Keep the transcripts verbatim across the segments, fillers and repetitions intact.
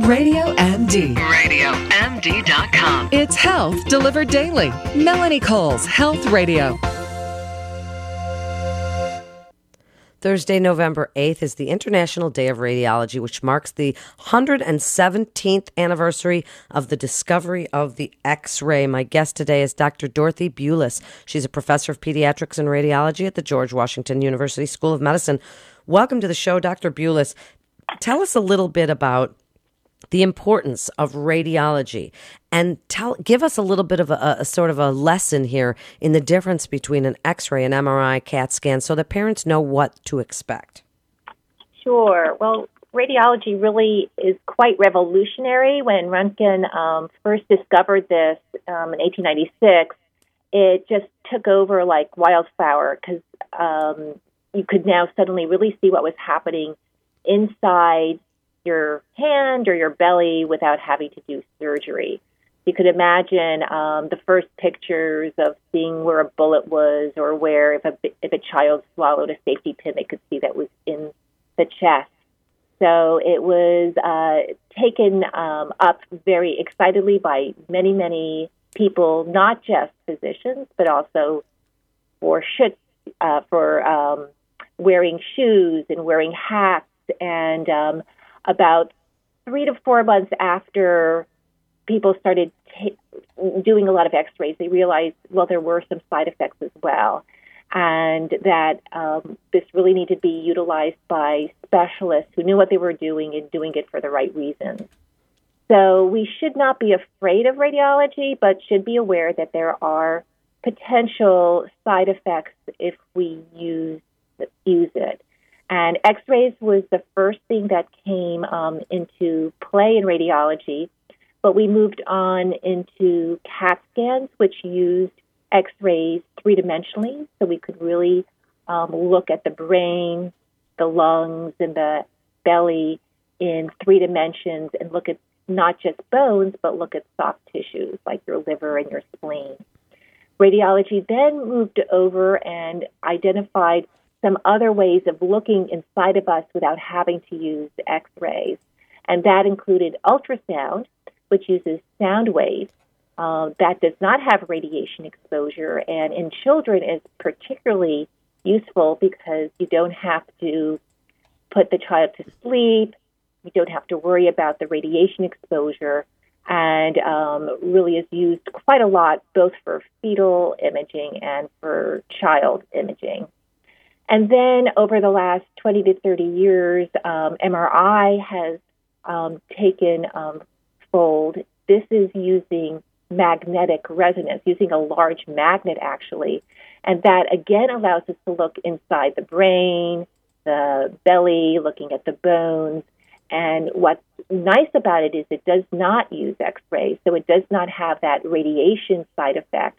Radio M D. radio M D dot com. It's health delivered daily. Melanie Cole's Health Radio. Thursday, November eighth is the International Day of Radiology, which marks the one hundred seventeenth anniversary of the discovery of the X-ray. My guest today is Doctor Dorothy Bulis. She's a professor of pediatrics and radiology at the George Washington University School of Medicine. Welcome to the show, Doctor Bulis. Tell us a little bit about the importance of radiology, and tell give us a little bit of a, a sort of a lesson here in the difference between an X-ray, an M R I, CAT scan, so that parents know what to expect. Sure. Well, radiology really is quite revolutionary. When Röntgen um, first discovered this um, in eighteen ninety-six, it just took over like wildfire because um, you could now suddenly really see what was happening inside your hand or your belly without having to do surgery. You could imagine um, the first pictures of seeing where a bullet was, or where if a, if a child swallowed a safety pin, they could see that was in the chest. So it was uh, taken um, up very excitedly by many, many people, not just physicians, but also for, sh- uh, for um, wearing shoes and wearing hats. And um, about three to four months after people started t- doing a lot of X-rays, they realized, well, there were some side effects as well, and that um, this really needed to be utilized by specialists who knew what they were doing and doing it for the right reasons. So we should not be afraid of radiology, but should be aware that there are potential side effects if we use use it. And X-rays was the first thing that came um, into play in radiology, but we moved on into CAT scans, which used X-rays three-dimensionally, so we could really um, look at the brain, the lungs, and the belly in three dimensions and look at not just bones, but look at soft tissues like your liver and your spleen. Radiology then moved over and identified some other ways of looking inside of us without having to use X-rays. And that included ultrasound, which uses sound waves. Uh, that does not have radiation exposure, and in children is particularly useful because you don't have to put the child to sleep, you don't have to worry about the radiation exposure, and um, really is used quite a lot both for fetal imaging and for child imaging. And then over the last twenty to thirty years, um, M R I has um, taken um, fold. This is using magnetic resonance, using a large magnet, actually. And that, again, allows us to look inside the brain, the belly, looking at the bones. And what's nice about it is it does not use X-rays, so it does not have that radiation side effect.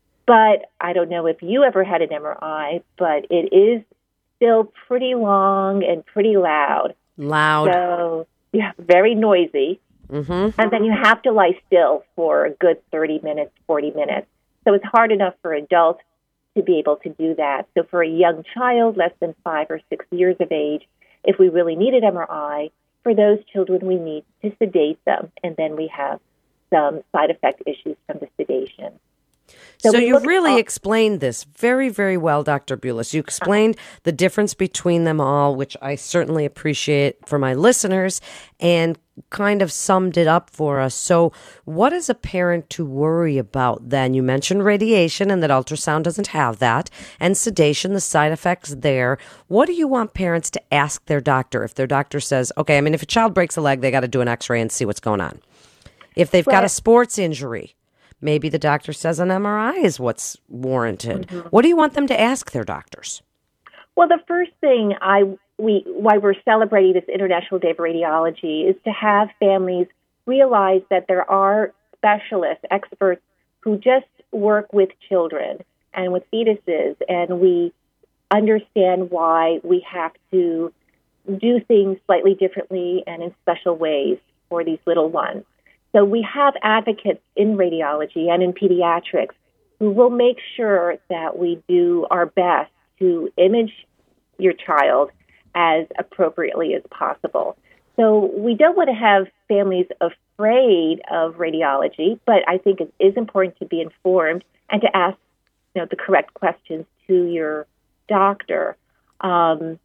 But I don't know if you ever had an M R I, but it is still pretty long and pretty loud. Loud. So, yeah, very noisy. Mm-hmm. And then you have to lie still for a good thirty minutes, forty minutes. So it's hard enough for adults to be able to do that. So for a young child, less than five or six years of age, if we really need an M R I, for those children, we need to sedate them. And then we have some side effect issues from the sedation. So, So you really all- explained this very, very well, Doctor Bulis. You explained uh-huh. the difference between them all, which I certainly appreciate for my listeners, and kind of summed it up for us. So what is a parent to worry about then? You mentioned radiation and that ultrasound doesn't have that, and sedation, the side effects there. What do you want parents to ask their doctor if their doctor says, okay, I mean, if a child breaks a leg, they got to do an X-ray and see what's going on. If they've Well, got a sports injury, maybe the doctor says an M R I is what's warranted. Mm-hmm. What do you want them to ask their doctors? Well, the first thing I we why we're celebrating this International Day of Radiology is to have families realize that there are specialists, experts who just work with children and with fetuses, and we understand why we have to do things slightly differently and in special ways for these little ones. So we have advocates in radiology and in pediatrics who will make sure that we do our best to image your child as appropriately as possible. so we don't want to have families afraid of radiology, but I think it is important to be informed and to ask, you know, the correct questions to your doctor. Um,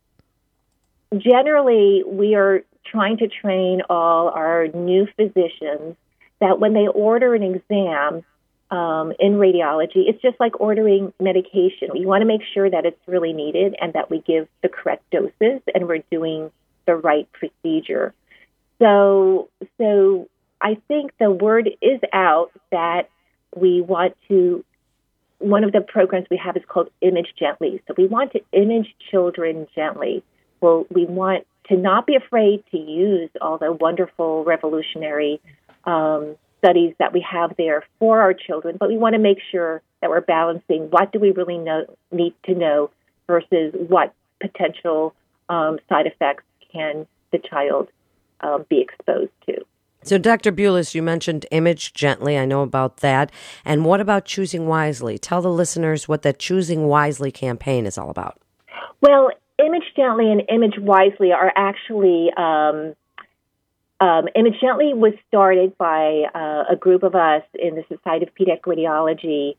generally, we are trying to train all our new physicians that when they order an exam um, in radiology, it's just like ordering medication. We want to make sure that it's really needed and that we give the correct doses and we're doing the right procedure. So, so I think the word is out that we want to, one of the programs we have is called Image Gently. So we want to image children gently. Well, we want to not be afraid to use all the wonderful revolutionary um, studies that we have there for our children, but we want to make sure that we're balancing what do we really know, need to know versus what potential um, side effects can the child um, be exposed to. So, Doctor Bulis, you mentioned Image Gently. I know about that. And what about Choosing Wisely? Tell the listeners what the Choosing Wisely campaign is all about. Well, Image Gently and Image Wisely are actually, um, um, Image Gently was started by uh, a group of us in the Society of Pediatric Radiology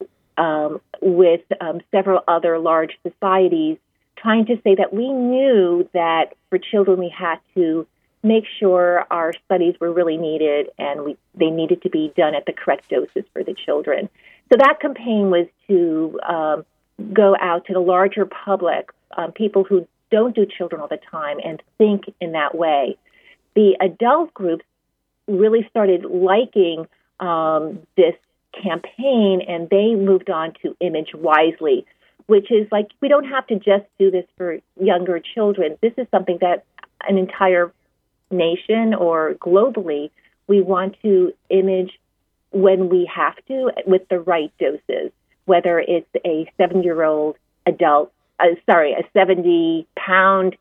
um, with um, several other large societies, trying to say that we knew that for children we had to make sure our studies were really needed and we, they needed to be done at the correct doses for the children. So that campaign was to um, go out to the larger public, um, people who don't do children all the time and think in that way. The adult groups really started liking um, this campaign and they moved on to Image Wisely, which is like, we don't have to just do this for younger children. This is something that an entire nation or globally, we want to image when we have to with the right doses, whether it's a seven-year-old adult, uh, sorry, a seventy-pound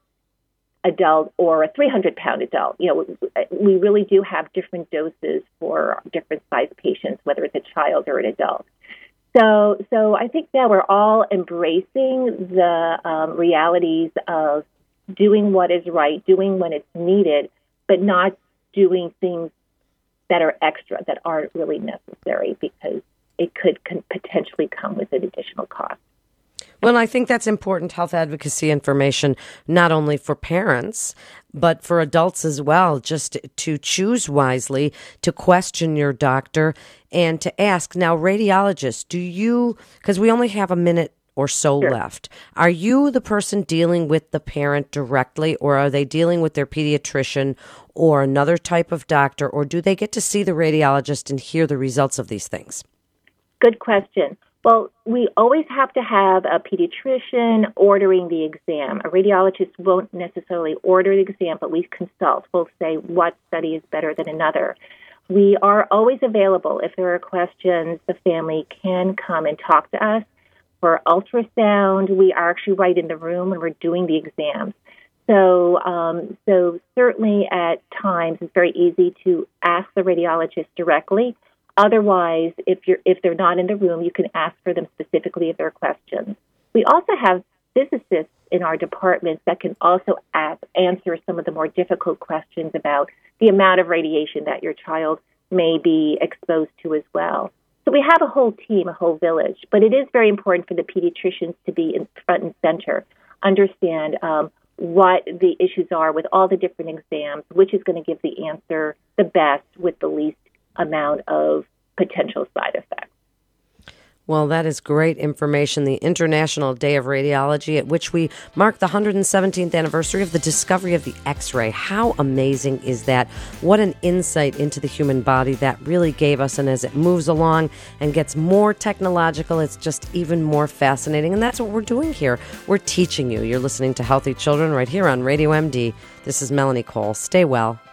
adult or a three hundred pound adult. You know, we really do have different doses for different size patients, whether it's a child or an adult. So, so I think that we're all embracing the um, realities of doing what is right, doing when it's needed, but not doing things that are extra, that aren't really necessary, because it could con- potentially come with an additional cost. Well, I think that's important health advocacy information, not only for parents, but for adults as well, just to choose wisely, to question your doctor, and to ask. Now, radiologists, do you, because we only have a minute or so Sure. left, are you the person dealing with the parent directly, or are they dealing with their pediatrician or another type of doctor, or do they get to see the radiologist and hear the results of these things? Good question. Well, we always have to have a pediatrician ordering the exam. A radiologist won't necessarily order the exam, but we consult. We'll say what study is better than another. We are always available. If there are questions, the family can come and talk to us. For ultrasound, we are actually right in the room when we're doing the exams. So, um, so certainly at times it's very easy to ask the radiologist directly. Otherwise, if you're if they're not in the room, you can ask for them specifically if there are questions. We also have physicists in our departments that can also ask, answer some of the more difficult questions about the amount of radiation that your child may be exposed to as well. So we have a whole team, a whole village, but it is very important for the pediatricians to be in front and center, understand um, what the issues are with all the different exams, which is going to give the answer the best with the least amount of potential side effects. Well, that is great information. The International Day of Radiology, at which we mark the one hundred seventeenth anniversary of the discovery of the X-ray. How amazing is that? What an insight into the human body that really gave us. And as it moves along and gets more technological, it's just even more fascinating. And that's what we're doing here. We're teaching you. You're listening to Healthy Children right here on Radio M D. This is Melanie Cole. Stay well.